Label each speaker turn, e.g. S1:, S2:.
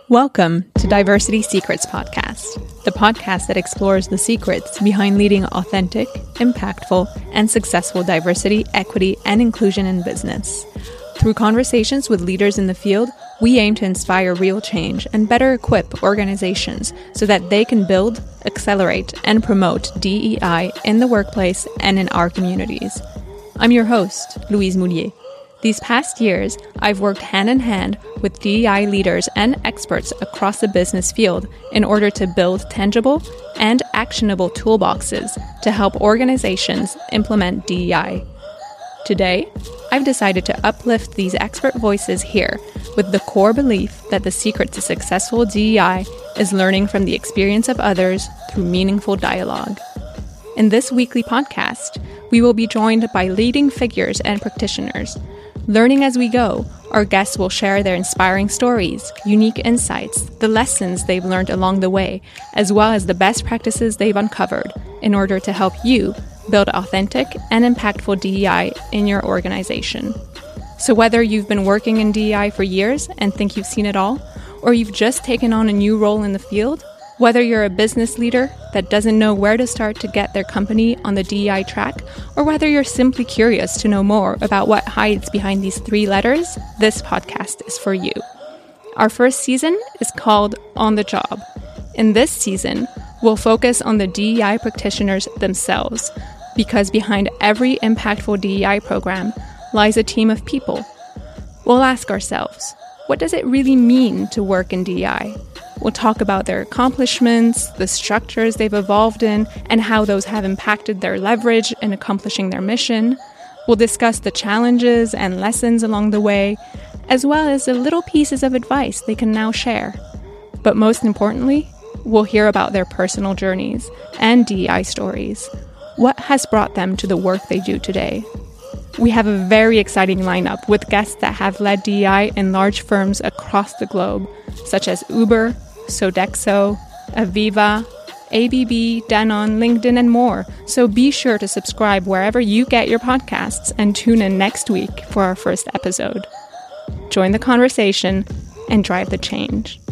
S1: Welcome to Diversity Secrets Podcast, the podcast that explores the secrets behind leading authentic, impactful, and successful diversity, equity, and inclusion in business. Through conversations with leaders in the field, we aim to inspire real change and better equip organizations so that they can build, accelerate, and promote DEI in the workplace and in our communities. I'm your host, Louise Moulier. These past years, I've worked hand in hand with DEI leaders and experts across the business field in order to build tangible and actionable toolboxes to help organizations implement DEI. Today, I've decided to uplift these expert voices here with the core belief that the secret to successful DEI is learning from the experience of others through meaningful dialogue. In this weekly podcast, we will be joined by leading figures and practitioners. Learning as we go, our guests will share their inspiring stories, unique insights, the lessons they've learned along the way, as well as the best practices they've uncovered in order to help you build authentic and impactful DEI in your organization. So whether you've been working in DEI for years and think you've seen it all, or you've just taken on a new role in the field, whether you're a business leader that doesn't know where to start to get their company on the DEI track, or whether you're simply curious to know more about what hides behind these three letters, this podcast is for you. Our first season is called On the Job. In this season, we'll focus on the DEI practitioners themselves, because behind every impactful DEI program lies a team of people. We'll ask ourselves, what does it really mean to work in DEI? We'll talk about their accomplishments, the structures they've evolved in, and how those have impacted their leverage in accomplishing their mission. We'll discuss the challenges and lessons along the way, as well as the little pieces of advice they can now share. But most importantly, we'll hear about their personal journeys and DEI stories. What has brought them to the work they do today? We have a very exciting lineup with guests that have led DEI in large firms across the globe, such as Uber, Sodexo, Aviva, ABB, Danone, LinkedIn, and more. So be sure to subscribe wherever you get your podcasts and tune in next week for our first episode. Join the conversation and drive the change.